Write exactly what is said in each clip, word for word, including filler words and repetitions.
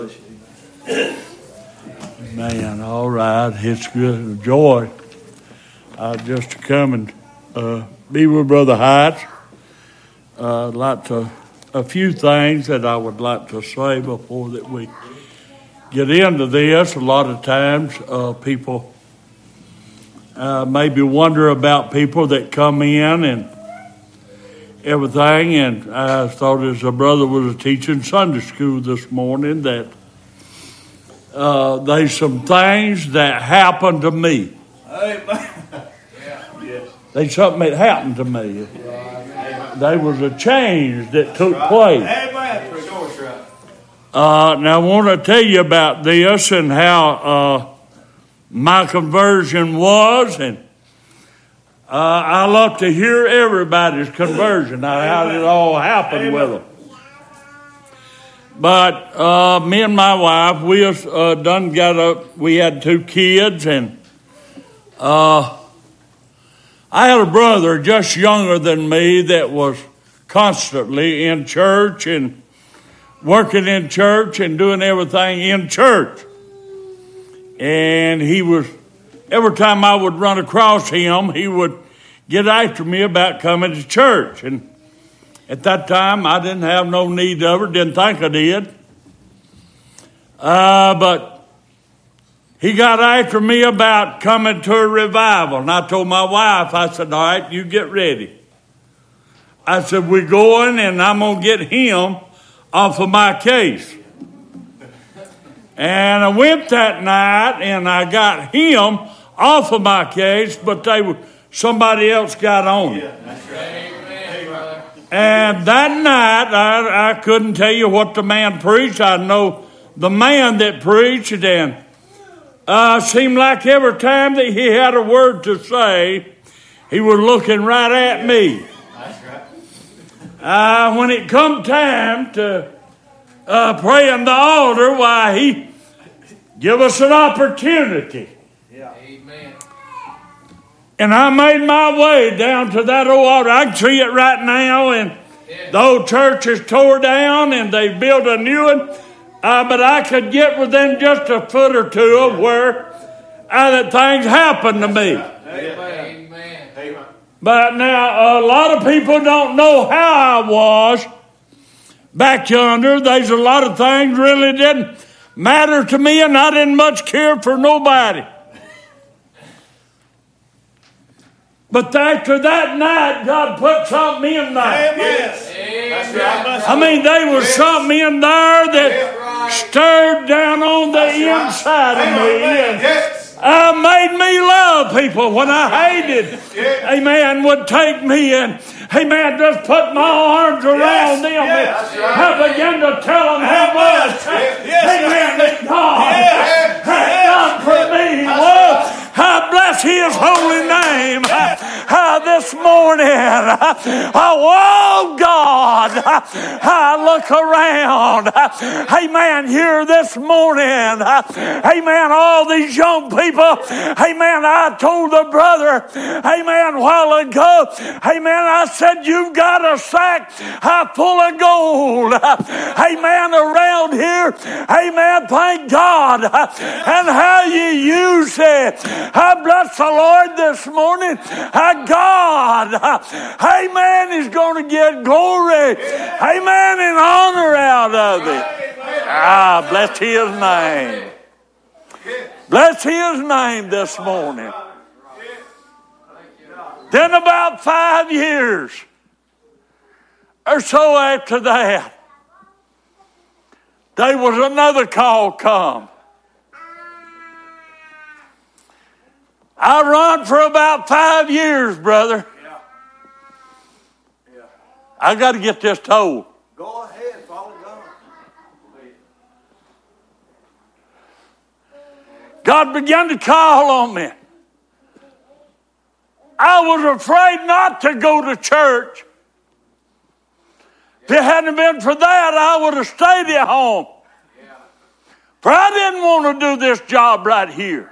Man, all right. It's good. Joy. Uh, just to come and uh, be with Brother Heights. Uh, I'd like to, a few things that I would like to say before that we get into this. A lot of times uh, people uh, maybe wonder about people that come in and everything. And I thought as a brother was teaching Sunday school this morning that uh, there's some things that happened to me. Amen. Yes. There's something that happened to me. There was a change that took place. Amen. For sure, sure. Uh, now I want to tell you about this and how uh, my conversion was, and uh, I love to hear everybody's conversion, how it all happened Amen. with them. But uh, me and my wife, we uh, done got a. We had two kids, and uh, I had a brother just younger than me that was constantly in church and working in church and doing everything in church. And he was, every time I would run across him, he would get after me about coming to church. And at that time, I didn't have no need of it, didn't think I did. Uh, but he got after me about coming to a revival. And I told my wife, I said, all right, you get ready. I said, we're going and I'm going to get him off of my case. And I went that night and I got him off of my case, but they were, somebody else got on it. Yeah, that's right. And that night, I, I couldn't tell you what the man preached. I know the man that preached, and uh, seemed like every time that he had a word to say, he was looking right at me. That's right. Uh, when it come time to uh, pray in the altar, why, he give us an opportunity. Yeah. Amen. And I made my way down to that old altar. I can see it right now, and the old church is tore down, and they built a new one. Uh, but I could get within just a foot or two of where uh, that things happened to me. Amen. Amen. But now, a lot of people don't know how I was back yonder. There's a lot of things really didn't matter to me, and I didn't much care for nobody. But after that night, God put something in there. Amen. That's right. I mean, there was something in there that stirred down on the inside of me. And uh, made me love people when I hated. Amen. Would take me and, amen, just put my arms around them. And I began to tell them how much, amen, that God had done for me. Well, I bless His holy name uh, this morning. Uh, oh, God, uh, I look around. Uh, amen, here this morning. Uh, amen, all these young people. Amen, I told the brother, amen, a while ago, amen, I said, you've got a sack uh, full of gold. Uh, amen, around here. Amen, thank God. Uh, and how you use it. I bless the Lord this morning. Uh, God, uh, amen, is going to get glory, amen, and honor out of it. Ah, bless His name. Bless His name this morning. Then about five years or so after that, there was another call come. I run for about five years, brother. Yeah. Yeah. I got to get this told. Go ahead, follow God. God began to call on me. I was afraid not to go to church. If it hadn't been for that, I would have stayed at home. Yeah. For I didn't want to do this job right here.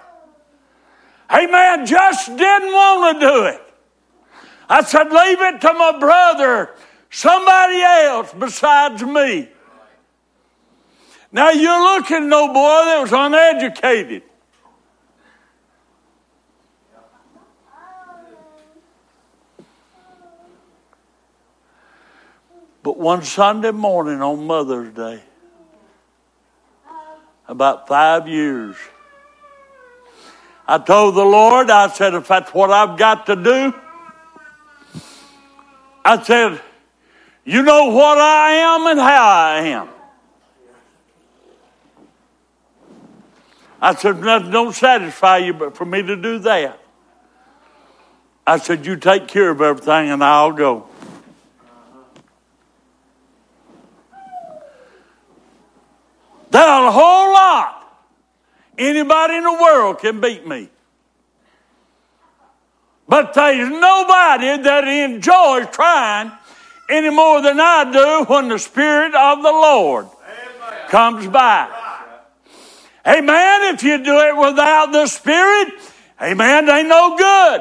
Amen. Just didn't want to do it. I said, leave it to my brother, somebody else besides me. Now you're looking at no boy that was uneducated. But one Sunday morning on Mother's Day, about five years, I told the Lord, I said, if that's what I've got to do, I said, you know what I am and how I am. I said, nothing don't satisfy you but for me to do that. I said, you take care of everything and I'll go. There's a whole lot. Anybody in the world can beat me. But there's nobody that enjoys trying any more than I do when the Spirit of the Lord Amen. Comes by. Amen. If you do it without the Spirit, amen, they ain't no good.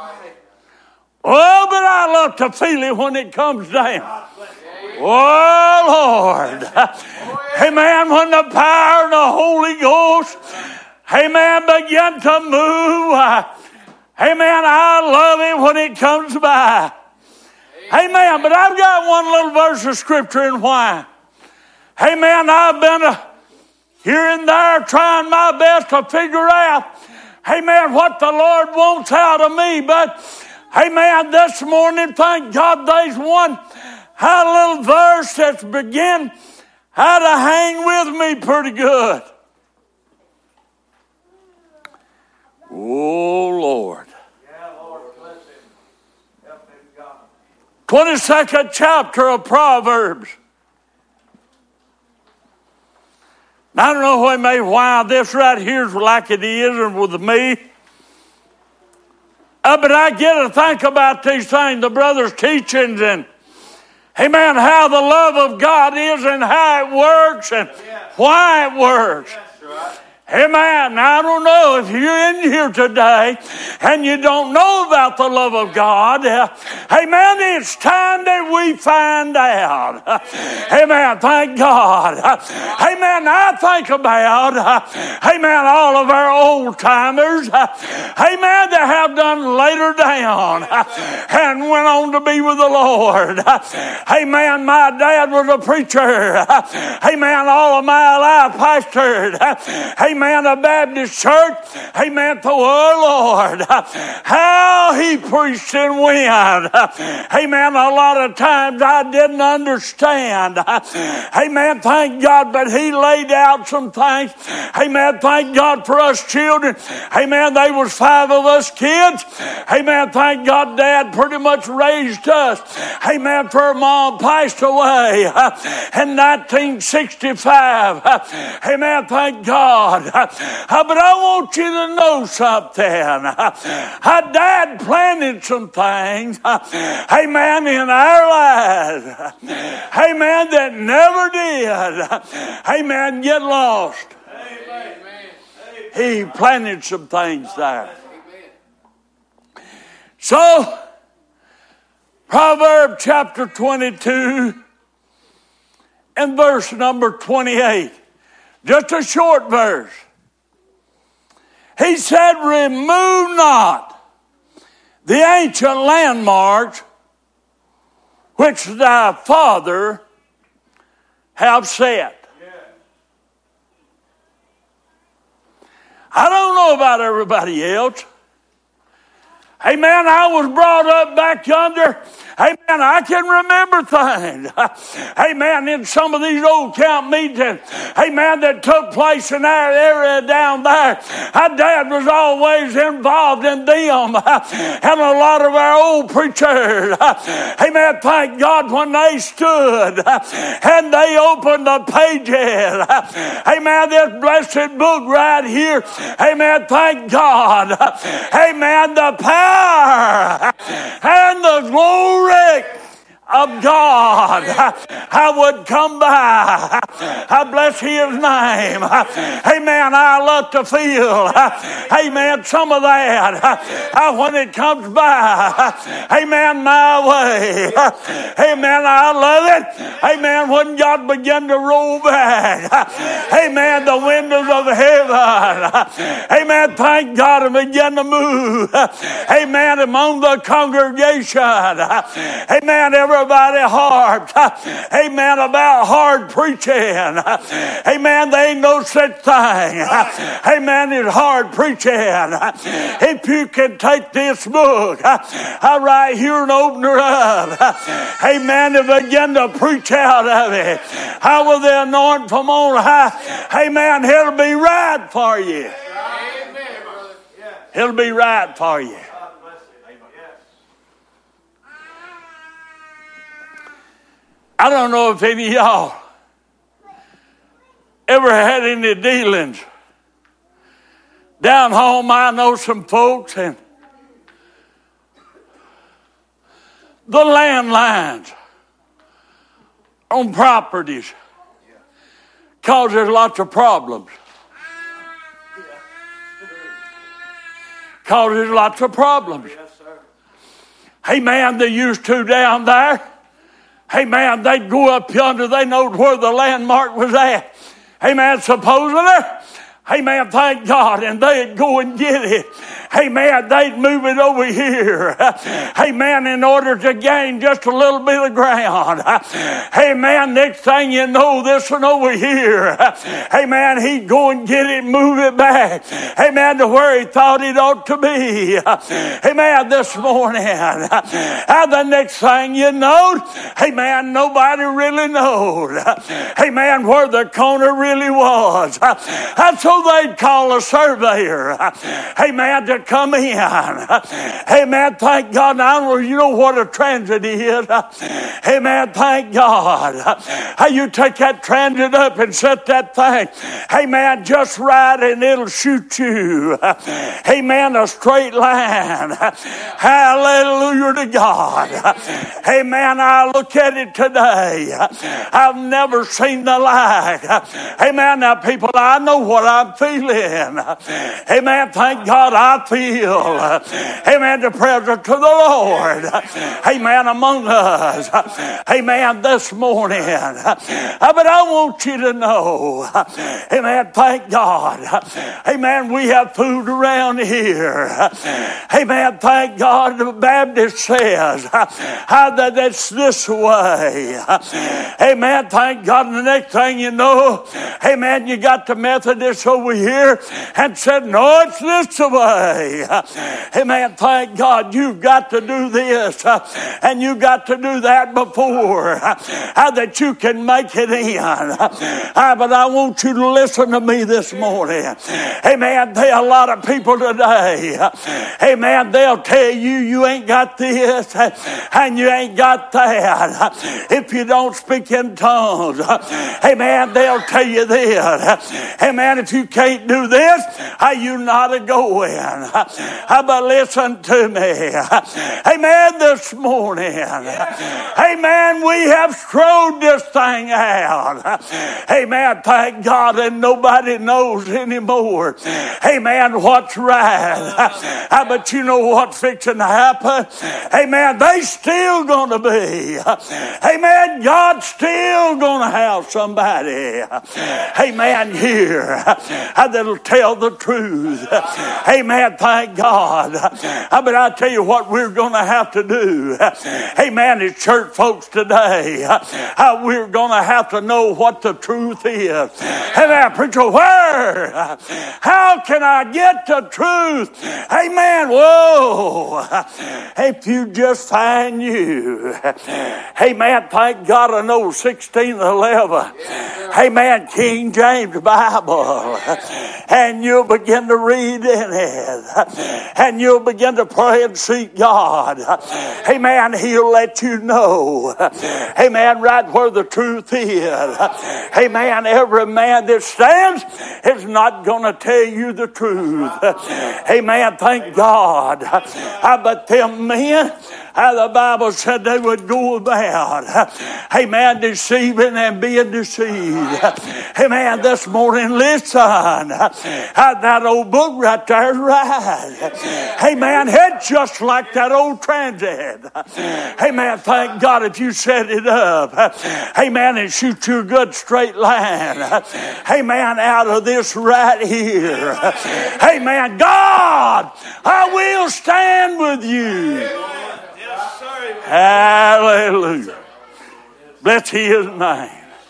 Oh, but I love to feel it when it comes down. Oh, Lord. Amen. When the power of the Holy Ghost, amen, begin to move. Amen. I love it when it comes by. Amen. But I've got one little verse of scripture and why. Amen. I've been a, here and there trying my best to figure out, amen, what the Lord wants out of me. But, amen, this morning, thank God there's one had a little verse that's begin how to hang with me pretty good. Oh, Lord. Yeah, Lord, bless him. Help him, God. twenty-second chapter of Proverbs. Now, I don't know what may why this right here is like it is and with me. Uh, but I get to think about these things, the brother's teachings and amen, how the love of God is and how it works and why it works. Amen. Now, I don't know if you're in here today and you don't know about the love of God. Amen. It's time that we find out. Amen. Thank God. Amen. I think about, amen, all of our old timers, amen, that have done later down and went on to be with the Lord. Amen. My dad was a preacher. Amen. All of my life pastored. Amen. A Baptist church, amen, to our Lord. How he preached and went. Amen. A lot of times I didn't understand. Amen. Thank God, but he laid out some things. Amen. Thank God for us children. Amen. There was five of us kids. Amen. Thank God Dad pretty much raised us. Amen. For our mom passed away in nineteen sixty-five. Amen. Thank God. Uh, but I want you to know something. Uh, Dad planted some things, uh, amen, in our lives, uh, amen, that never did, uh, amen, get lost. Amen. He planted some things there. So, Proverbs chapter twenty-two and verse number twenty-eight. Just a short verse. He said, remove not the ancient landmarks which thy father have set. Yeah. I don't know about everybody else. Amen. I was brought up back yonder. Amen. I can remember things. Amen. In some of these old camp meetings, amen, that took place in our area down there. Our dad was always involved in them. And a lot of our old preachers, amen, thank God when they stood and they opened the pages. Amen. This blessed book right here. Amen. Thank God. Amen. The power and the glory of God, I would come by. I bless His name. Amen. I love to feel, amen, some of that when it comes by, amen, my way. Amen. I love it. Amen. When God began to roll back, amen, the windows of heaven, amen, thank God, and began to move, amen, among the congregation. Amen. Everybody harped, amen, about hard preaching. Amen. There ain't no such thing, amen, as hard preaching. If you can take this book, I right here and open her up, amen, and begin to preach out of it, how will the anointing from on high, amen, it'll be right for you. It'll be right for you. I don't know if any of y'all ever had any dealings. Down home, I know some folks, and the landlines on properties causes lots of problems. Causes lots of problems. Hey man, they used to down there. Hey man, they'd go up yonder. They knowed where the landmark was at. Hey man, supposedly, hey man, thank God, and they'd go and get it. Hey man, they'd move it over here. Hey man, in order to gain just a little bit of ground. Hey man, next thing you know, this one over here. Hey man, he'd go and get it, move it back. Hey man, to where he thought it ought to be. Hey man, this morning, and the next thing you know, hey man, nobody really knows. Hey man, where the corner really was. And so they'd call a surveyor. Hey man, to come in. Hey man, thank God. Now you know what a transit is. Hey man, thank God. How you take that transit up and set that thing. Hey man, just right and it'll shoot you. Hey man, a straight line. Hallelujah to God. Hey man, I look at it today. I've never seen the like. Hey man, now people, I know what I'm feeling. Hey man, thank God I feel, amen, the presence of the Lord, amen, among us, amen, this morning. But I want you to know, amen, thank God, amen, we have food around here. Amen, thank God, the Baptist says, how that it's this way. Amen, thank God, and the next thing you know, amen, you got the Methodists over here and said, no, it's this way. Amen. Thank God you've got to do this and you got to do that before that you can make it in. But I want you to listen to me this morning. Amen. There are a lot of people today. Amen. They'll tell you you ain't got this and you ain't got that. If you don't speak in tongues, amen, they'll tell you this. Amen. If you can't do this, are you not a going? But listen to me. Amen. This morning. Amen. We have strode this thing out. Amen. Thank God, and nobody knows anymore. Amen. What's right? But you know what's fixing to happen? Amen. They still going to be. Amen. God's still going to have somebody. Amen. Here that'll tell the truth. Amen. Thank God. But I tell you what we're going to have to do. Amen. As church folks today, we're going to have to know what the truth is. Amen. Preach a word. How can I get the truth? Amen. Whoa. If you just find you. Amen. Thank God I know sixteen eleven. Amen. King James Bible. And you'll begin to read in it. And you'll begin to pray and seek God. Amen. He'll let you know. Amen. Right where the truth is. Amen. Every man that stands is not going to tell you the truth. Amen. Thank God. But them men, How the Bible said they would go about, amen, deceiving and being deceived. Amen, this morning, listen, that old book right there is right. Amen, it's just like that old transit. Amen, thank God if you set it up. Amen, and shoot you a good straight line. Amen, out of this right here. Amen, God, I will stand with you. Hallelujah. Bless His name.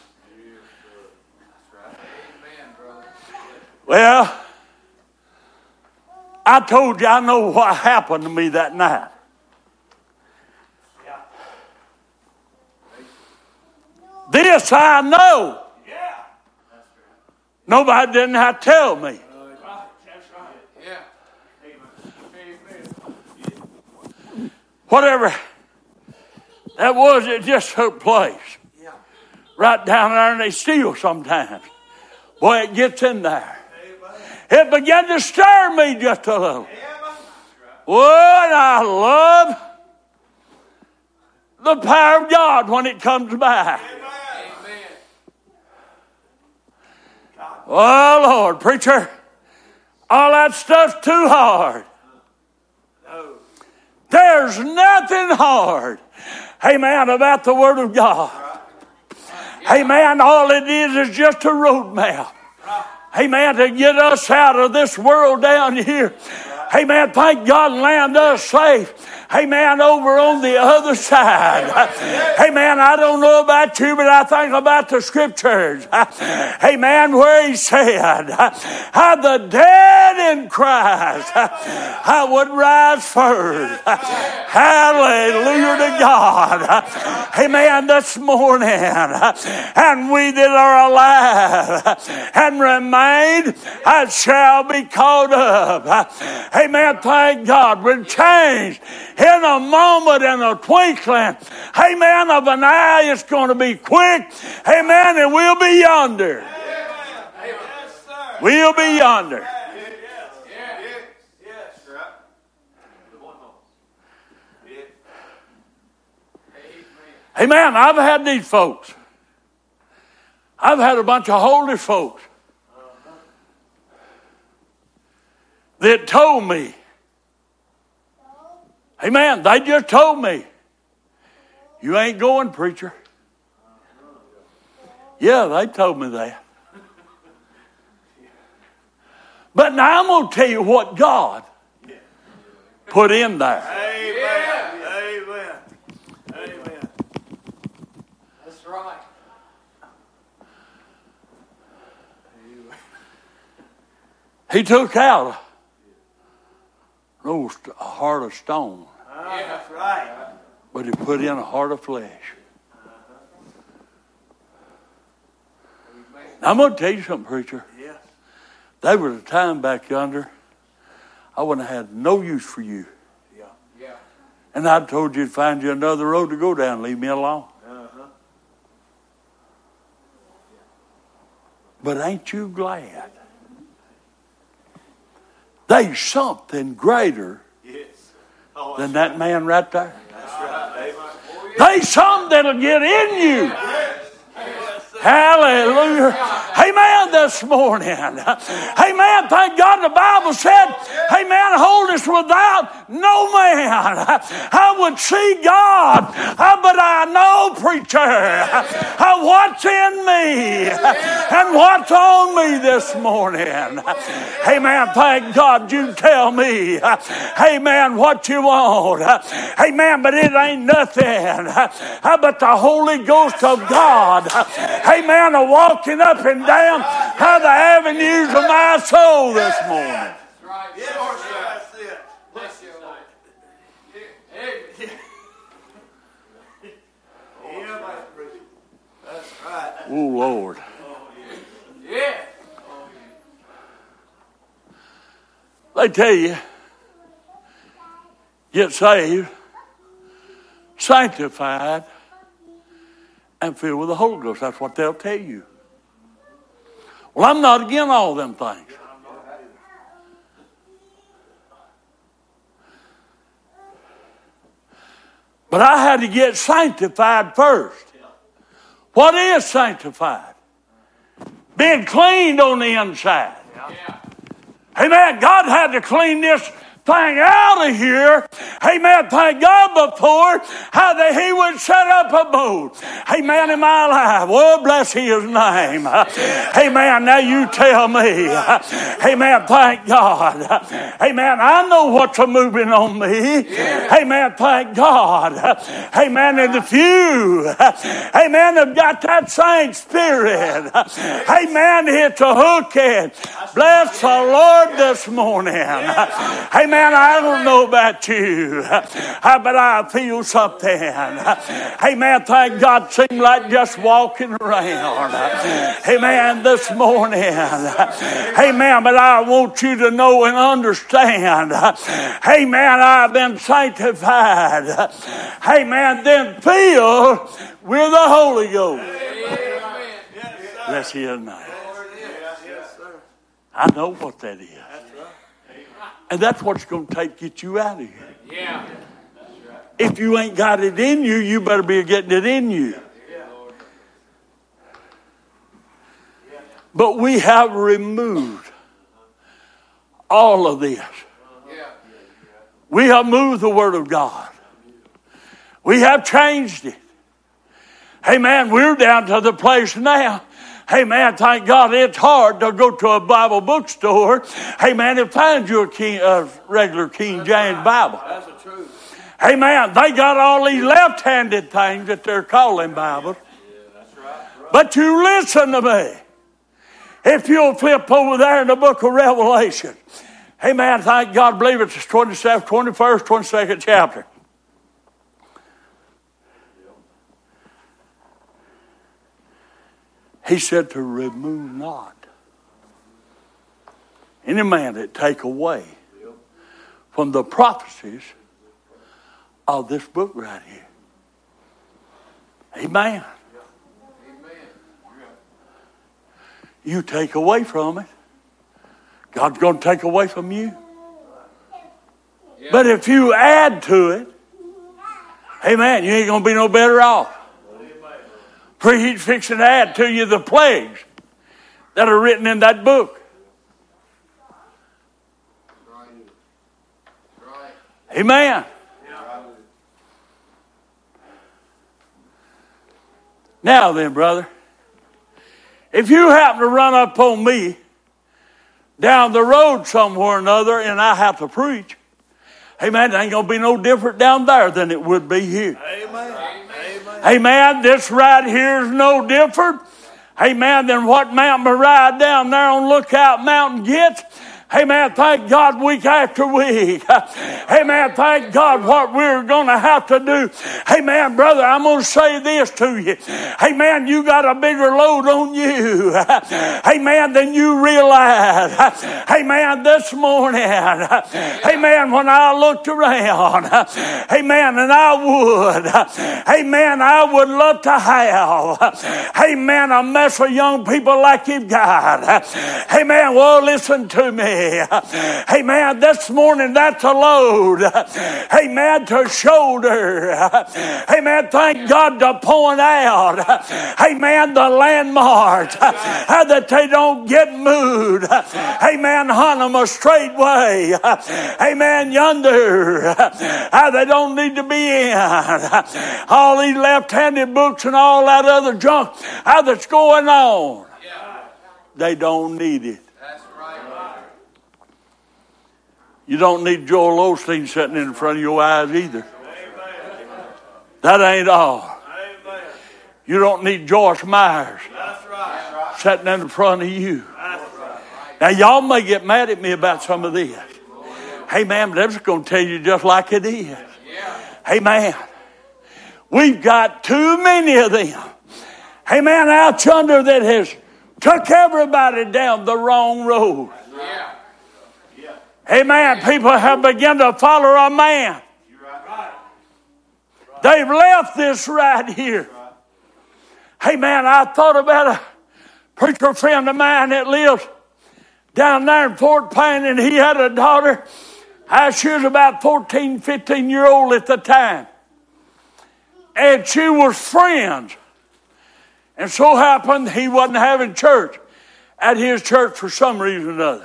Well, I told you I know what happened to me that night. This I know. Nobody didn't have to tell me. Whatever that was, it just took place. Right down there, and they steal sometimes. Boy, it gets in there. It began to stir me just a little. What I love the power of God when it comes by. Oh, Lord, preacher, all that stuff's too hard. There's nothing hard, amen, about the Word of God. Amen, all it is is just a roadmap. Amen, to get us out of this world down here. Amen, thank God and land us safe. Amen, over on the other side. Amen, I don't know about you, but I think about the scriptures. Amen, where He said, how the dead in Christ, I would rise first. Hallelujah to God. Amen, this morning. And we that are alive and remain, I shall be caught up. Amen, thank God. We're changed in a moment, in a twinkling, amen, of an eye. It's going to be quick, amen, and we'll be yonder. Amen. We'll be yonder. Amen. I've had these folks. I've had a bunch of holy folks that told me, amen, they just told me, you ain't going, preacher. Yeah, they told me that. But now I'm going to tell you what God put in there. Amen. Amen. Amen. That's right. He took out a old heart of stone. Oh, that's right. But He put in a heart of flesh. Now, I'm going to tell you something, preacher. Yes. There was a time back yonder I wouldn't have had no use for you. Yeah. Yeah. And I told you to find you another road to go down. Leave me alone. Uh-huh. But ain't you glad? There's something greater Yes. Oh, than that man right there. That's right. Amen. There's something that'll get in you. Hallelujah. Amen this morning. Amen. Thank God the Bible said, amen, hold us without no man. I would see God, but I know, preacher, what's in me and what's on me this morning. Amen. Thank God you tell me, amen, what you want. Amen. But it ain't nothing but the Holy Ghost of God. Amen. Are walking up and down how the avenues of my soul this morning. That's right. Yes, that's it. Bless you, Lord. Yeah, that's right. Oh, Lord. Yeah. They tell you, get saved, sanctified, and filled with the Holy Ghost. That's what they'll tell you. Well, I'm not against all them things. But I had to get sanctified first. What is sanctified? Being cleaned on the inside. Amen. God had to clean this thing out of here. Amen. Thank God before how that He would set up a boat. Amen. In my life. Well, bless His name. Amen. Now you tell me. Amen. Thank God. Amen. I know what's a moving on me. Amen. Thank God. Amen. And the few. Amen. Have got that same spirit. Amen. It's a hook in. Bless the Lord this morning. Amen. Man, I don't know about you, but I feel something. Amen. Thank God, seems like just walking around. Amen. This morning. Amen. But I want you to know and understand. Amen. I've been sanctified. Amen. Then filled with the Holy Ghost. Bless His name. I know what that is. And that's what's going to take get you out of here. Yeah. That's right. If you ain't got it in you, you better be getting it in you. Yeah. But we have removed all of this. Yeah. We have moved the Word of God. We have changed it. Hey man, we're down to the place now. Hey man, thank God it's hard to go to a Bible bookstore. Hey man, and find you a, King, a regular King That's James right. Bible. That's the truth. Hey man, they got all these left-handed things that they're calling Bibles. Yeah, that's right. Right. But you listen to me. If you'll flip over there in the book of Revelation. Hey man, thank God, believe it's the twenty-seventh, twenty-first, twenty-second chapter. He said to remove not any man that take away from the prophecies of this book right here. Amen. You take away from it, God's going to take away from you. But if you add to it, amen, you ain't going to be no better off. For He's fixing to add to you the plagues that are written in that book. Right. Right. Amen. Yeah. Now then, brother, if you happen to run up on me down the road somewhere or another and I have to preach, amen, it ain't going to be no different down there than it would be here. Amen. Amen. This right here is no different. Amen. Than what Mount Moriah down there on Lookout Mountain gets. Amen. Thank God week after week. Amen. Thank God what we're going to have to do. Amen. Brother, I'm going to say this to you. Amen. You got a bigger load on you. Amen. Than you realize. Amen. This morning. Amen. When I looked around. Amen. And I would. Amen. I would love to have. Amen. A mess of young people like you've got. Amen. Well, listen to me. Amen. This morning, that's a load. Amen. To shoulder. Amen. Thank God to point out. Amen. The landmarks. How that they don't get moved. Amen. Hunt them a straight way. Amen. Yonder. How they don't need to be in. All these left-handed books and all that other junk. How that's going on. They don't need it. You don't need Joel Osteen sitting in front of your eyes either. Amen. That ain't all. Amen. You don't need Joyce Myers That's right. sitting in front of you. That's right. Now, y'all may get mad at me about some of this. Hey, man, but I'm just going to tell you just like it is. Hey, man, we've got too many of them. Hey, man, out yonder that has took everybody down the wrong road. Yeah. Amen. People have begun to follow a man. They've left this right here. Amen. I thought about a preacher friend of mine that lives down there in Fort Payne, and he had a daughter. She was about fourteen, fifteen year old at the time. And she was friends. And so happened he wasn't having church at his church for some reason or another.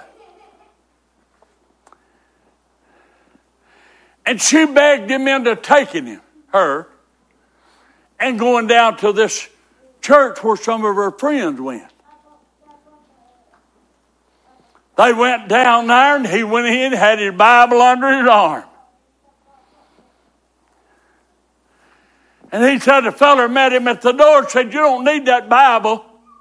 And she begged him into taking him, her, and going down to this church where some of her friends went. They went down there and he went in, had his Bible under his arm. And he said, the fella met him at the door, said, you don't need that Bible.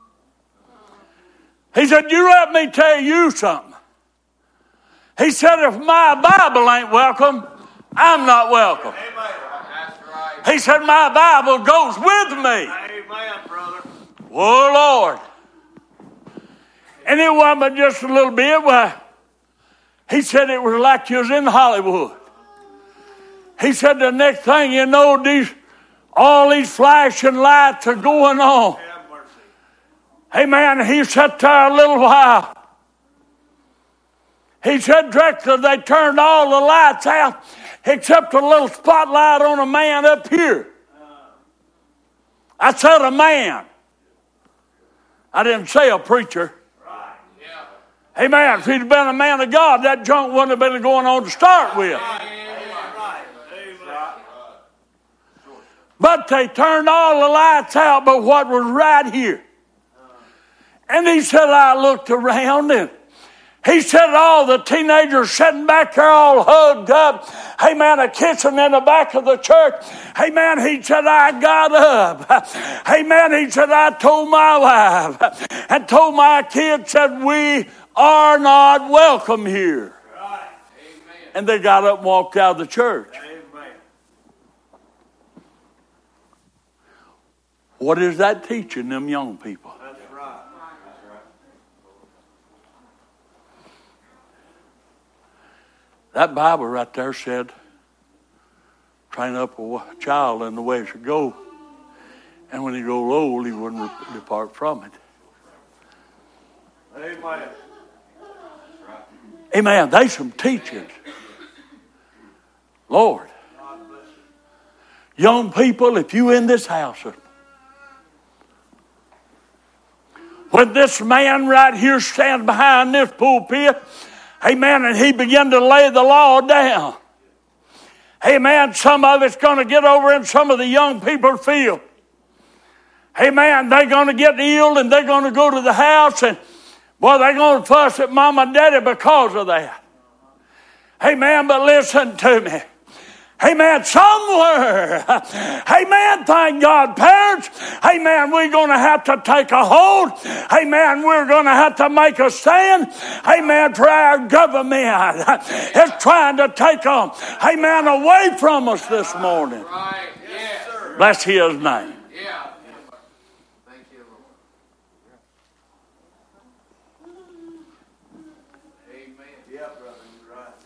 He said, you let me tell you something. He said, if my Bible ain't welcome, I'm not welcome. Amen. That's right. He said, my Bible goes with me. Amen, brother. Oh, Lord. And it wasn't just a little bit. Well, he said it was like you was in Hollywood. He said the next thing you know, these all these flashing lights are going on. Have mercy. Hey, man, he sat there a little while. He said directly they turned all the lights out except a little spotlight on a man up here. I said a man. I didn't say a preacher. Right. Yeah. Hey, man, if he'd been a man of God, that junk wouldn't have been going on to start with. But they turned all the lights out but what was right here. And he said, I looked around and he said all the teenagers sitting back there all hugged up. Hey, man, a kissing in the back of the church. Hey, man, he said, I got up. Hey, man, he said, I told my wife and told my kids, said, we are not welcome here. Right. Amen. And they got up and walked out of the church. Amen. What is that teaching them young people? That's right. That's right. That Bible right there said, train up a child in the way it should go. And when he grows old, he wouldn't depart from it. Amen. Amen. There's some teachings. Lord. Young people, if you in this house, when this man right here stands behind this pulpit, amen, and he began to lay the law down. Amen, some of it's going to get over in some of the young people feel. Amen, they're going to get ill and they're going to go to the house and, boy, they're going to fuss at mom and daddy because of that. Amen, but listen to me. Amen. Somewhere. Amen. Thank God, parents. Amen. We're going to have to take a hold. Amen. We're going to have to make a stand. Amen. For our government is trying to take them. Amen. Away from us this morning. Right. Yes, sir. Bless his name. Yeah. Thank you, Lord. Amen. Yeah, brother. You're right.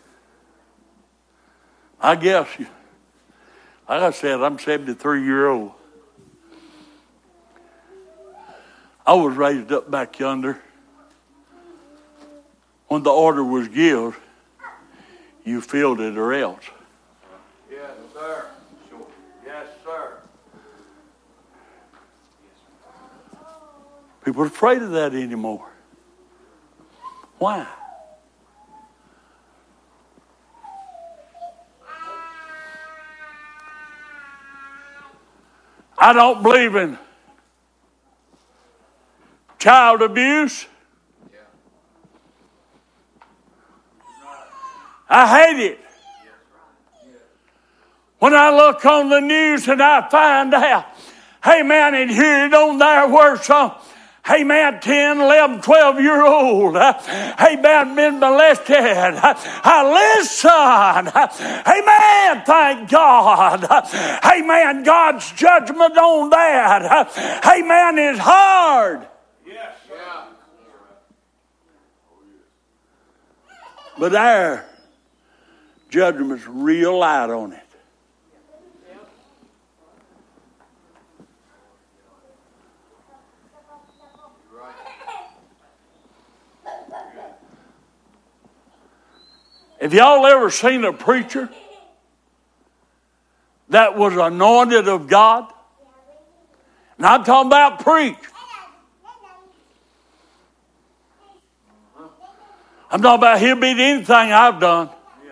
I guess, you, like I said, I'm seventy-three years old. I was raised up back yonder. When the order was given, you filled it or else. Yes, sir. Sure. Yes, sir. People are afraid of that anymore. Why? I don't believe in child abuse. Yeah. I hate it. When I look on the news and I find out, hey man, and here it on there where some, hey man, ten, eleven, twelve year old, hey man, been molested. I listen. Hey man, thank God. Hey man, God's judgment on that. Hey man, is hard. Yes, sir. Yeah. But our judgment's real light on it. Have y'all ever seen a preacher that was anointed of God. And I'm talking about preach. I'm talking about he'll beat anything I've done.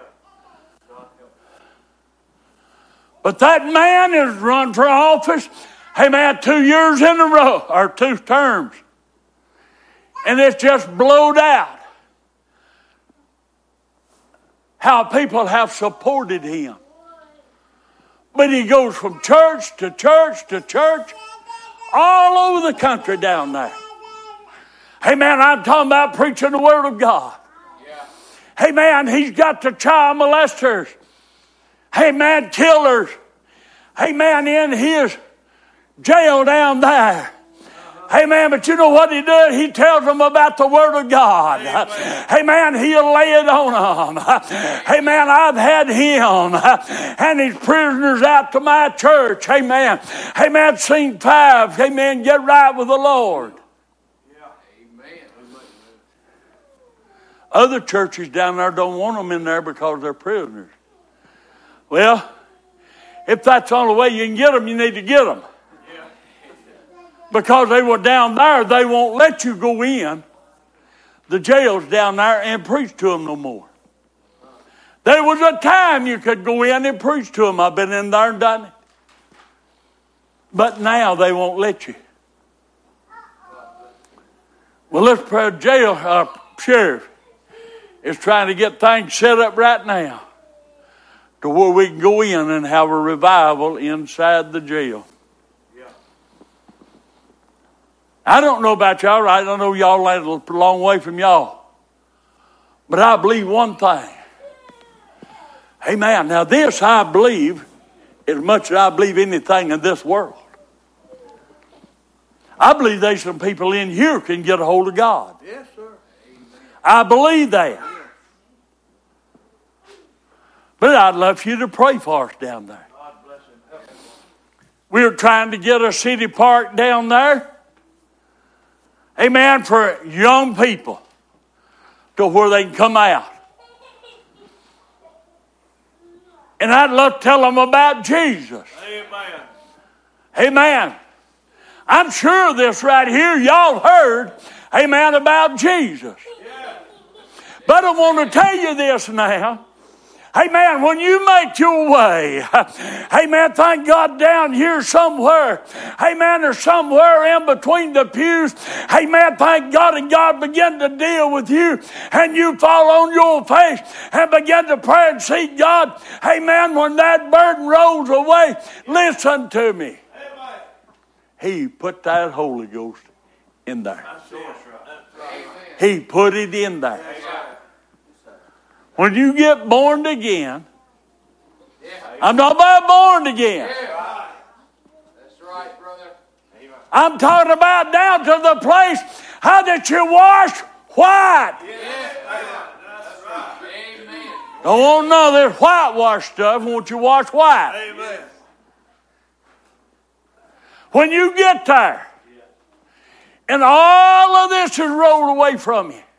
But that man has run for office, hey man, two years in a row, or two terms. And it's just blowed out how people have supported him. But he goes from church to church to church, all over the country down there. Hey man, I'm talking about preaching the Word of God. Hey man, he's got the child molesters. Hey man, killers. Hey man, in his jail down there. Hey man, but you know what he does? He tells them about the Word of God. Amen. Hey man, he'll lay it on them. Hey man, I've had him and his prisoners out to my church. Hey man, hey man, sing five. Hey man, get right with the Lord. Other churches down there don't want them in there because they're prisoners. Well, if that's the only way you can get them, you need to get them. Because they were down there, they won't let you go in the jails down there and preach to them no more. There was a time you could go in and preach to them. I've been in there and done it. But now they won't let you. Well, this jail uh, sheriff is trying to get things set up right now to where we can go in and have a revival inside the jail. Yeah. I don't know about y'all. I don't know y'all are a long way from y'all. But I believe one thing. Amen. Now this I believe as much as I believe anything in this world. I believe there's some people in here can get a hold of God. Yes, sir. I believe that. But I'd love for you to pray for us down there. God bless him. We're trying to get a city park down there. Amen. For young people to where they can come out. And I'd love to tell them about Jesus. Amen. Amen. I'm sure this right here, y'all heard, amen, about Jesus. Yeah. But I want to tell you this now. Amen. When you make your way, amen, thank God down here somewhere, amen, or somewhere in between the pews, amen, thank God, and God begin to deal with you, and you fall on your face and begin to pray and seek God, amen, when that burden rolls away, listen to me. Amen. He put that Holy Ghost in there. That's right. That's right. He put it in there. When you get born again, I'm not about born again. That's right, brother. I'm talking about down to the place how that you wash white. That's right. Amen. Don't want none of this whitewash stuff. I want you to wash white. Amen. When you get there, and all of this is rolled away from you,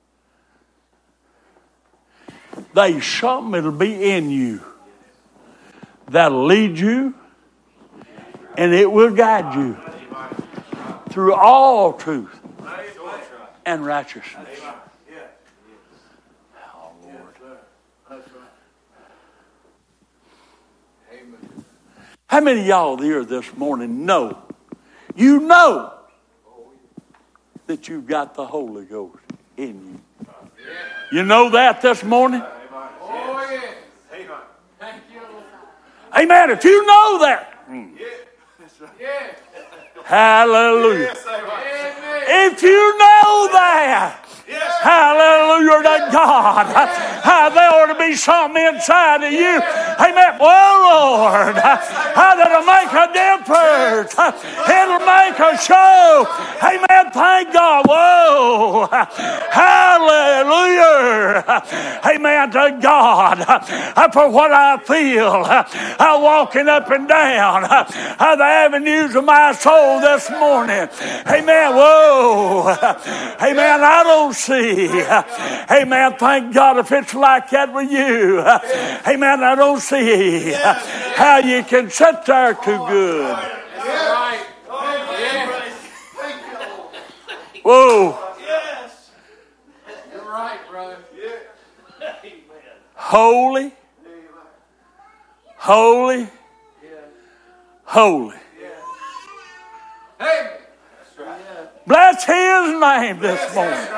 there's something that'll be in you that'll lead you and it will guide you through all truth and righteousness. Oh, Lord. How many of y'all here this morning know, you know that you've got the Holy Ghost in you? You know that this morning? Oh, yes. Amen. Thank you. Amen. If you know that. Mm. Yes. Hallelujah. Yes, amen. If you know that. Yes. Hallelujah to God. How there ought to be something inside of you. Amen. Oh, Lord. How that'll make a difference. It'll make a show. Amen. Thank God. Whoa. Hallelujah. Amen to God. For what I feel. I'm walking up and down the avenues of my soul this morning. Amen. Whoa. Amen. I don't see. Amen. Thank God if it's like that with you. Amen. I don't see how you can sit there too good. Whoa. You're right, brother. Holy. Holy. Holy. Hey. Bless his name this morning.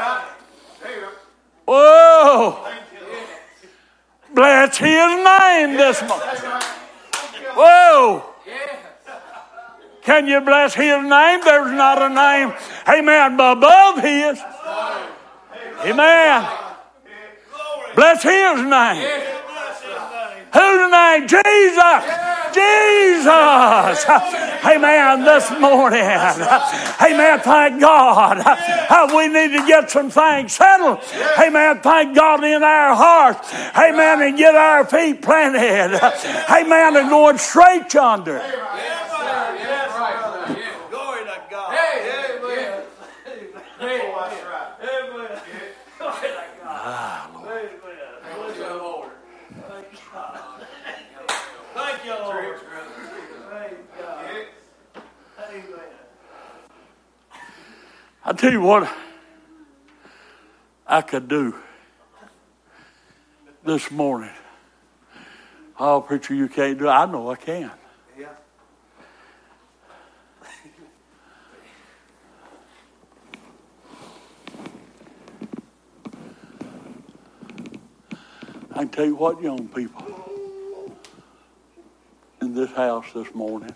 Whoa. Bless his name this morning. Whoa. Can you bless his name? There's not a name, amen, above his. Amen. Bless his name. Whose name? Jesus. Jesus. Amen. This morning. Amen. Thank God. We need to get some things settled. Amen. Thank God in our hearts. Amen. And get our feet planted. Amen. And going straight yonder. Glory to God. Amen. Ah, Lord. Thank you, Lord. Praise God. Amen. I tell you what I could do this morning. Oh, preacher, you can't do it. I know I can. Yeah. I can tell you what, young people, in this house this morning,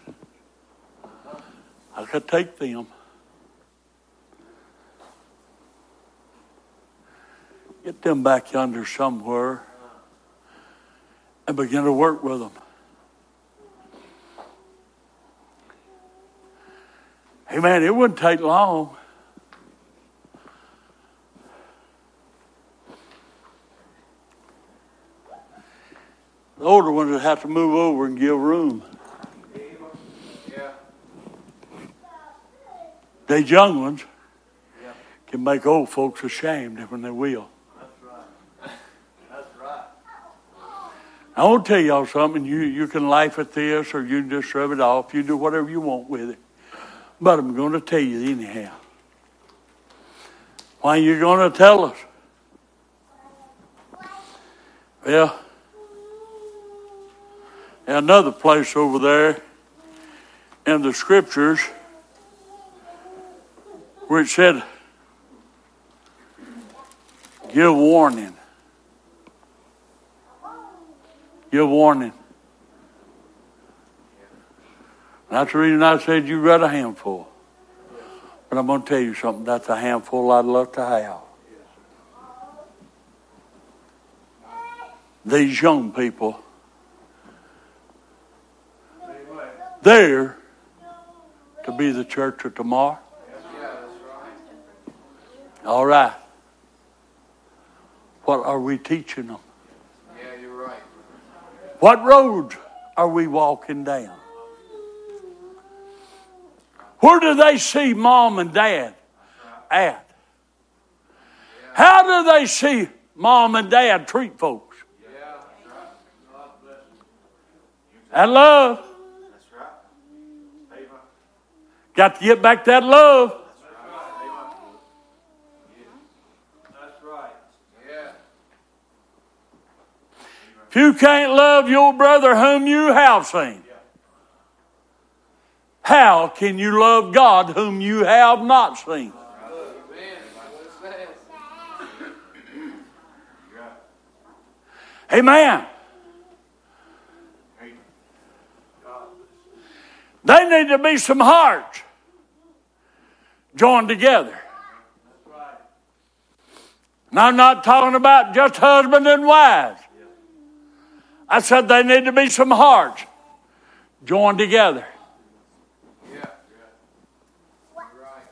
I could take them, get them back yonder somewhere, and begin to work with them. Hey, man, it wouldn't take long. The older ones would have to move over and give room. Yeah. These young ones Yeah. can make old folks ashamed when they will. That's right. That's right. I want to tell y'all something. You, you can laugh at this or you can just rub it off. You do whatever you want with it. But I'm going to tell you anyhow. Why are you going to tell us? Well, another place over there in the scriptures where it said, give warning. Give warning. That's the reason I said you got a handful. But I'm going to tell you something. That's a handful I'd love to have. These young people, there to be the church of tomorrow. Yeah, that's right. All right. What are we teaching them? Yeah, you're right. What roads are we walking down? Where do they see mom and dad at? How do they see mom and dad treat folks? Yeah, that's right. God bless them. That love. That's right. Amen. Got to get back that love. That's right. That's right. Yeah. If you can't love your brother whom you have seen, how can you love God whom you have not seen? Amen. They need to be some hearts joined together. And I'm not talking about just husband and wives. I said they need to be some hearts joined together. Yeah. Right.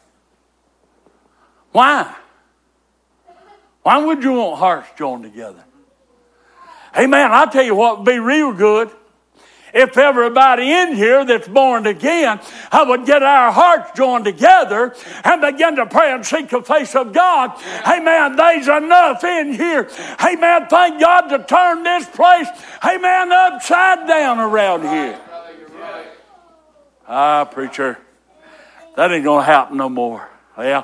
Why? Why would you want hearts joined together? Hey, man, I'll tell you what would be real good if everybody in here that's born again, I would get our hearts joined together and begin to pray and seek the face of God. Amen. There's enough in here. Amen. Thank God to turn this place, amen, upside down around here. Ah, preacher, that ain't going to happen no more. Yeah.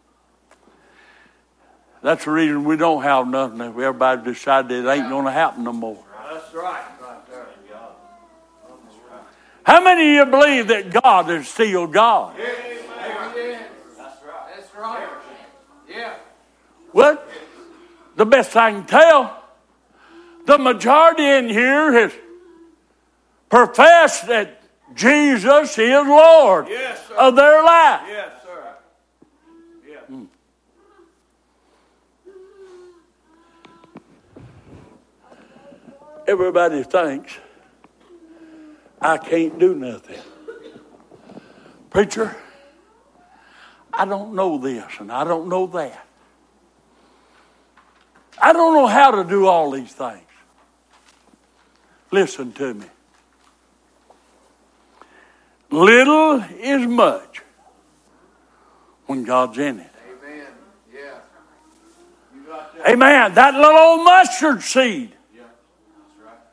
That's the reason we don't have nothing. If everybody decided it ain't going to happen no more. That's right. How many of you believe that God is still God? Yeah. That's right. That's right. Yeah. Well, the best I can tell, the majority in here has professed that Jesus is Lord yes, of their life. Yes, sir. Yeah. Hmm. Everybody thinks I can't do nothing. Preacher, I don't know this and I don't know that. I don't know how to do all these things. Listen to me. Little is much when God's in it. Amen. Yeah. You got that. Amen. That little old mustard seed Yeah. That's right.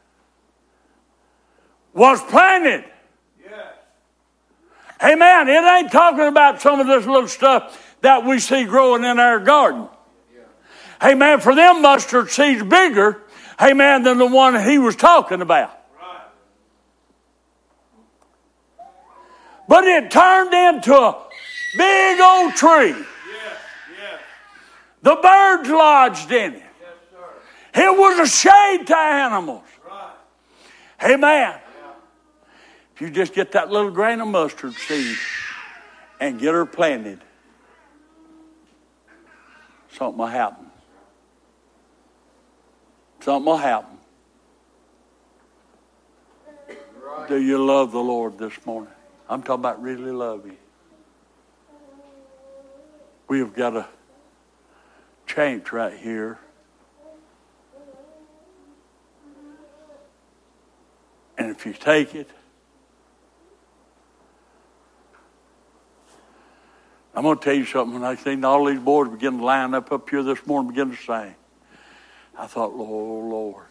was planted. Yeah. Amen. It ain't talking about some of this little stuff that we see growing in our garden. Yeah. Amen. For them mustard seeds bigger, amen, than the one he was talking about. Right. But it turned into a big old tree. Yes. Yes. The birds lodged in it. Yes, sir. It was a shade to animals. Right. Amen. Yeah. If you just get that little grain of mustard seed and get her planted, something will happen. Something will happen. Right. Do you love the Lord this morning? I'm talking about really love you. We have got a change right here. And if you take it, I'm going to tell you something. When I seen all these boys begin to line up up here this morning, begin to sing, I thought, oh, Lord,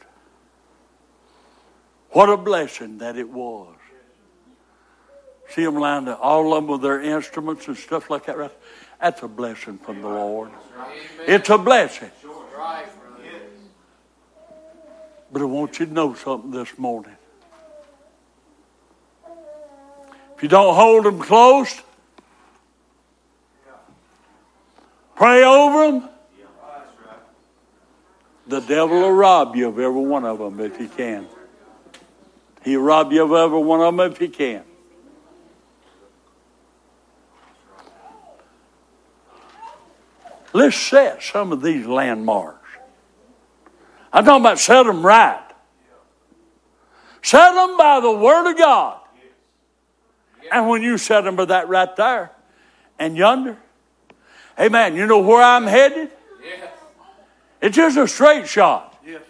what a blessing that it was. See them lined up, all of them with their instruments and stuff like that. Right? That's a blessing from the Lord. Amen. It's a blessing. Right, brother. But I want you to know something this morning. If you don't hold them close, pray over them, the devil will rob you of every one of them if he can. He'll rob you of every one of them if he can. Let's set some of these landmarks. I'm talking about set them right. Set them by the Word of God. And when you set them by that right there and yonder, amen, you know where I'm headed? Yes. It's just a straight shot. Yes.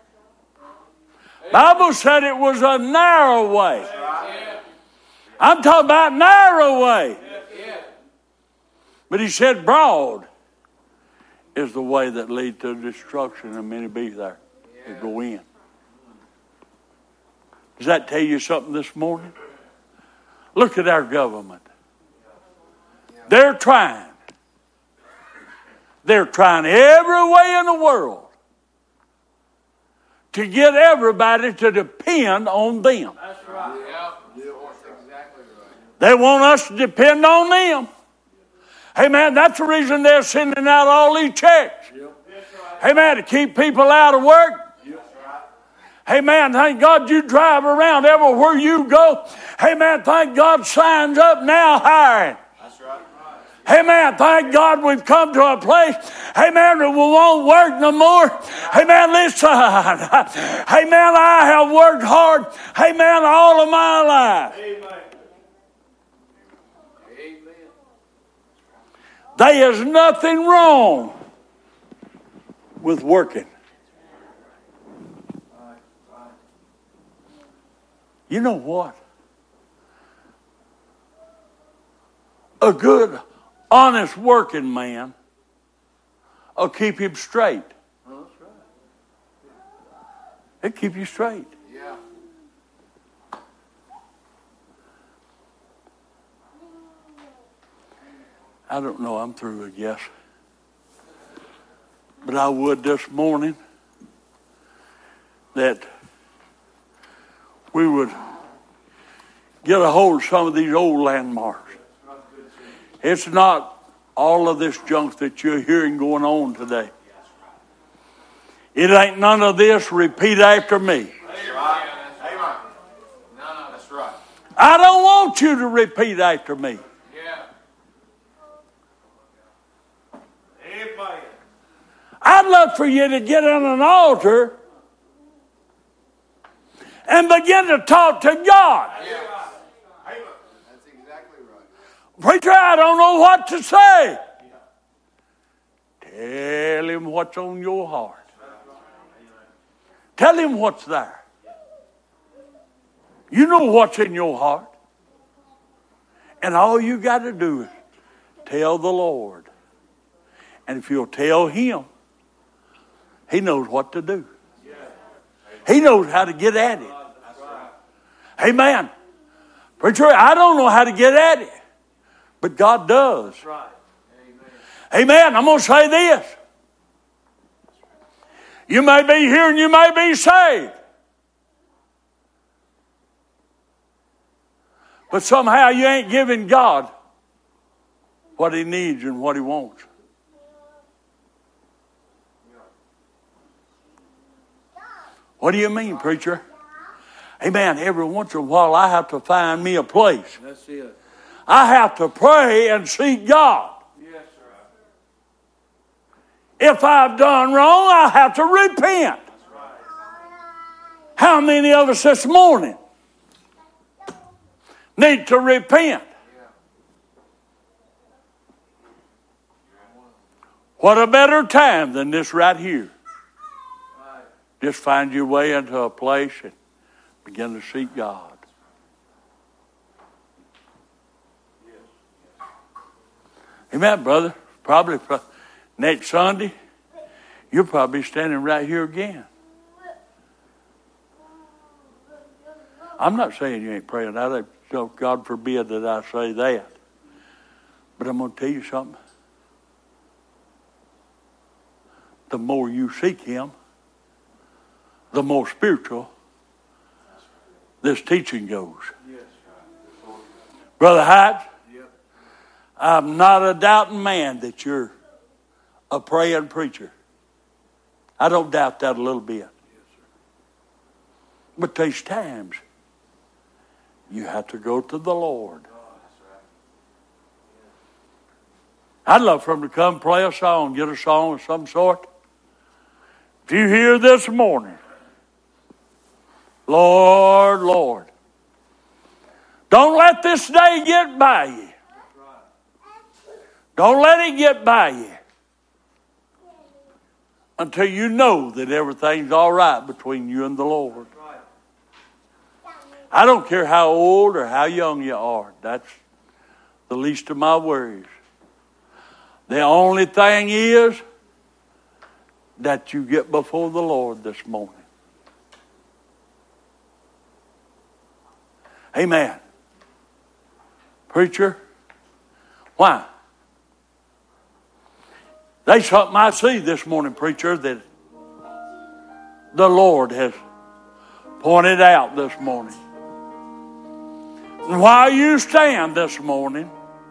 Bible said it was a narrow way. Yeah. I'm talking about narrow way. Yeah. But he said broad is the way that leads to destruction, and many be there that go in. Does that tell you something this morning? Look at our government. They're trying. They're trying every way in the world to get everybody to depend on them. That's right. Yeah. That's exactly right. They want us to depend on them. Hey, man, that's the reason they're sending out all these checks. Hey, man, to keep people out of work. Hey, man, thank God you drive around everywhere you go. Hey, man, thank God signs up now hiring. That's right. Hey, man, thank God we've come to a place, hey, man, that we won't work no more. Hey, man, listen. Hey, man, I have worked hard, hey, man, all of my life. Amen. Amen. There is nothing wrong with working. You know what? A good, honest working man will keep him straight. Oh, that's right. It'll keep you straight. Yeah. I don't know, I'm through, I guess. But I would this morning that we would get a hold of some of these old landmarks. It's not all of this junk that you're hearing going on today. It ain't none of this. Repeat after me. That's right. Amen. No, no, that's right. I don't want you to repeat after me. Yeah. Amen. I'd love for you to get on an altar and begin to talk to God. Yeah. Amen. That's exactly right. Preacher, I don't know what to say. Tell him what's on your heart. Tell him what's there. You know what's in your heart. And all you got to do is tell the Lord. And if you'll tell him, he knows what to do. He knows how to get at it. Amen. Preacher, I don't know how to get at it. But God does. Amen. I'm going to say this. You may be here and you may be saved. But somehow you ain't giving God what he needs and what he wants. What do you mean, preacher? Amen. Every once in a while I have to find me a place. That's it. I have to pray and seek God. Yes, sir. If I've done wrong, I have to repent. That's right. How many of us this morning need to repent? What a better time than this right here. Right. Just find your way into a place and begin to seek God. Amen, brother. Probably next Sunday, you'll probably be standing right here again. I'm not saying you ain't praying. I don't, God forbid that I say that. But I'm going to tell you something. The more you seek him, the more spiritual this teaching goes. Yes. Brother Hyde, Yep. I'm not a doubting man that you're a praying preacher. I don't doubt that a little bit. Yes, sir. But there's times you have to go to the Lord. Oh, that's right. I'd love for him to come play a song, get a song of some sort. If you hear this morning, Lord, Lord, don't let this day get by you. That's right. Don't let it get by you until you know that everything's all right between you and the Lord. That's right. I don't care how old or how young you are. That's the least of my worries. The only thing is that you get before the Lord this morning. Amen. Preacher, why? There's something I see this morning, preacher, that the Lord has pointed out this morning. And while you stand this morning,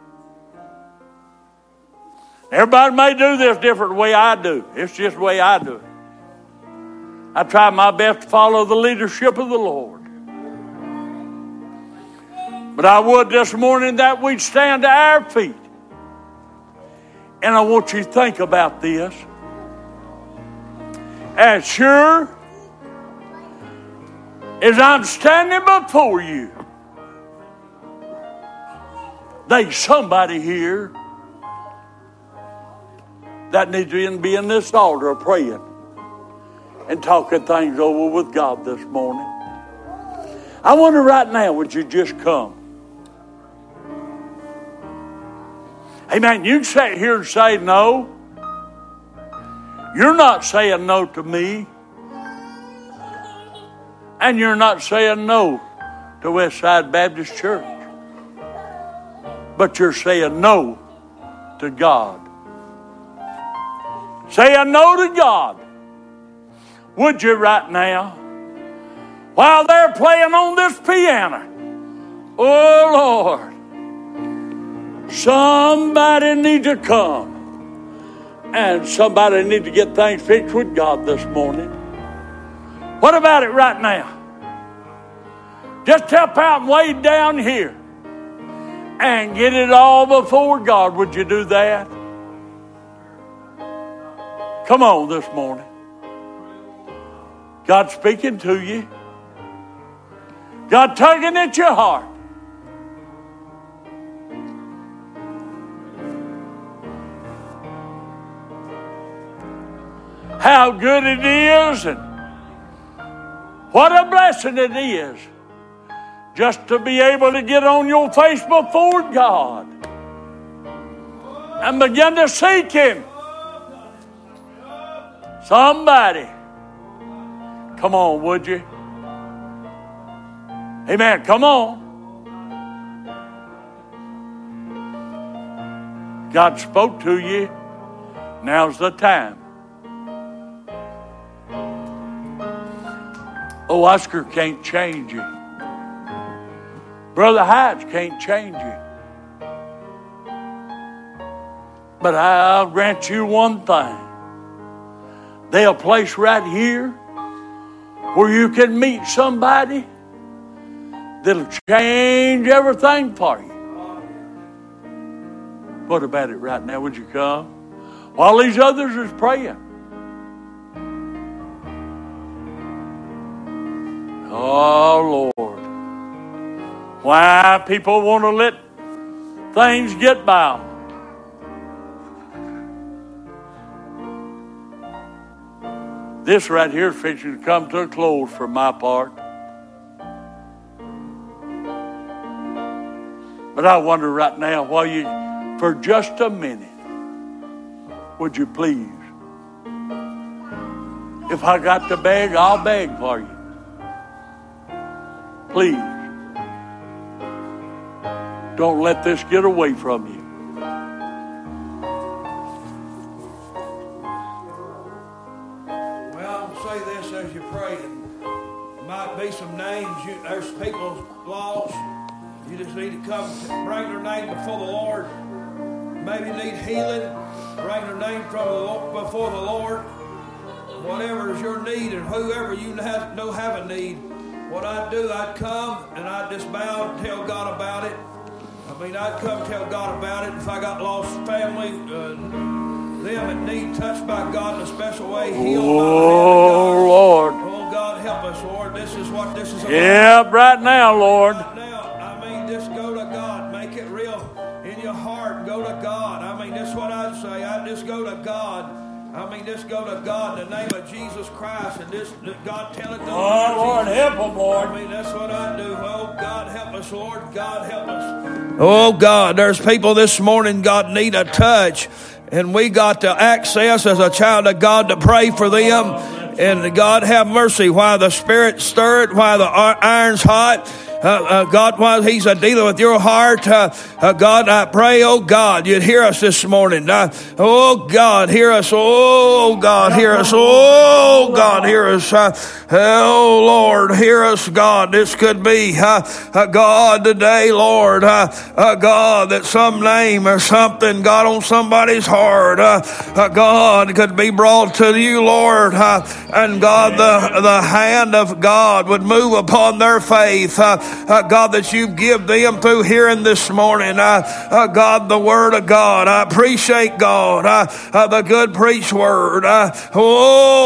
everybody may do this different way I do. It's just the way I do it. I try my best to follow the leadership of the Lord. But I would this morning that we'd stand to our feet. And I want you to think about this. As sure as I'm standing before you, there's somebody here that needs to be in this altar praying and talking things over with God this morning. I wonder right now, would you just come? Amen. You can sit here and say no. You're not saying no to me. And you're not saying no to Westside Baptist Church. But you're saying no to God. Saying no to God. Would you right now? While they're playing on this piano. Oh, Lord. Somebody need to come. And somebody need to get things fixed with God this morning. What about it right now? Just help out and way down here. And get it all before God. Would you do that? Come on this morning. God speaking to you. God tugging at your heart. How good it is and what a blessing it is just to be able to get on your face before God and begin to seek Him. Somebody, come on, would you? Amen. Come on. God spoke to you. Now's the time. Oh, Oscar can't change you. Brother Heights can't change you. But I'll grant you one thing. There's a place right here where you can meet somebody that'll change everything for you. What about it right now? Would you come? While these others is praying. Oh, Lord. Why people want to let things get by them. This right here is fixing to come to a close for my part. But I wonder right now, while you, for just a minute, would you please? If I got to beg, I'll beg for you. Please, don't let this get away from you. Well, I'll say this as you pray. There might be some names. You, there's people lost. You just need to come bring their name before the Lord. Maybe need healing. Bring their name from the Lord, before the Lord. Whatever is your need, and whoever you have, know have a need. What I'd do, I'd come and I'd just bow and tell God about it. I mean, I'd come tell God about it. If I got lost family, uh, them that need touched by God in a special way, heal oh, by the Lord. Oh, God, help us, Lord. This is what this is about. Yep, right now, Lord. Right now, I mean, just go to God. Make it real in your heart. Go to God. I mean, that's what I'd say. I'd just go to God. I mean, just go to God in the name of Jesus Christ and just God tell it to Oh, Lord, help them, Lord. I mean, that's what I do. Oh, God, help us, Lord. God, help us. Oh, God, there's people this morning, God, need a touch. And we got to access as a child of God to pray for them. And God, have mercy while the Spirit stirred, while the iron's hot. Uh, uh, God, while He's uh, dealing with your heart, uh, uh, God, I pray, oh God, you'd hear us this morning. Uh, oh God, hear us. Oh God, hear us. Oh God, hear us. Uh, oh Lord, hear us, God. This could be, uh, uh, God, today, Lord, uh, uh, God, that some name or something, God, on somebody's heart, uh, uh, God, could be brought to you, Lord, uh, and God, the the hand of God would move upon their faith. Uh, Uh, God, that you give them through hearing this morning. Uh, uh, God, the word of God. I appreciate, God, uh, uh, the good preached word. Uh, oh, Lord.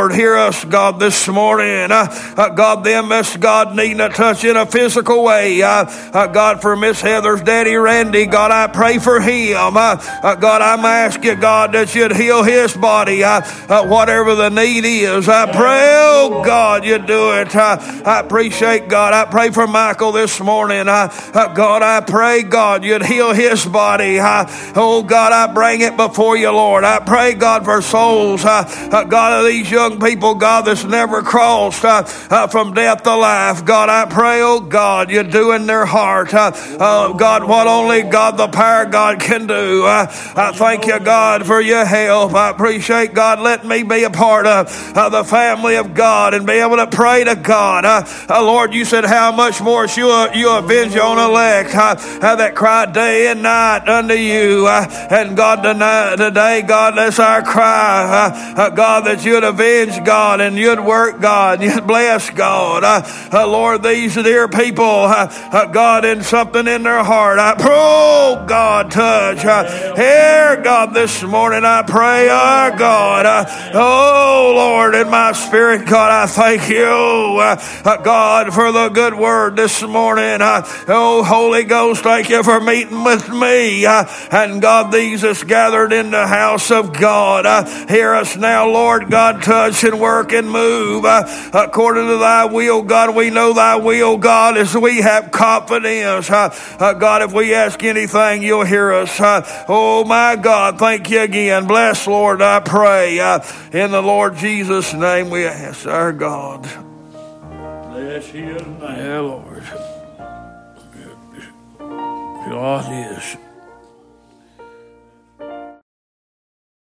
Lord, hear us, God, this morning. Uh, uh, God, them that's, God, needing a touch in a physical way. Uh, uh, God, for Miss Heather's daddy, Randy, God, I pray for him. Uh, uh, God, I'm asking you, God, that you'd heal his body. Uh, uh, whatever the need is, I pray, oh, God, you do it. Uh, I appreciate, God. I pray for Michael this morning. Uh, uh, God, I pray, God, you'd heal his body. Uh, oh, God, I bring it before you, Lord. I pray, God, for souls. Uh, uh, God, of these young people, God, that's never crossed uh, uh, from death to life. God, I pray, oh, God, you do in their heart. Uh, uh, God, what only, God, the power of God can do. Uh, I thank you, God, for your help. I appreciate, God, letting me be a part of uh, the family of God and be able to pray to God. Uh, uh, Lord, you said how much more you, you avenge your own elect uh, uh, that cry day and night unto you. Uh, and God, tonight, today, God, that's our cry. Uh, uh, God, that you'd avenge, God, and you'd work, God, you'd bless, God. Uh, uh, Lord, these dear people, uh, uh, God, in something in their heart, I pray, oh, God, touch. Uh, here, God, this morning, I pray, oh, God, uh, oh, Lord, in my spirit, God, I thank you, uh, uh, God, for the good word this morning. Uh, oh, Holy Ghost, thank you for meeting with me. Uh, and God, these that's gathered in the house of God, uh, hear us now, Lord God, touch and work and move uh, according to thy will, God. We know thy will, God, as we have confidence. Uh, uh, God, if we ask anything, you'll hear us. Uh, oh, my God, thank you again. Bless, Lord, I pray. Uh, in the Lord Jesus' name we ask, our God. Bless his name. Yeah, Lord. God is.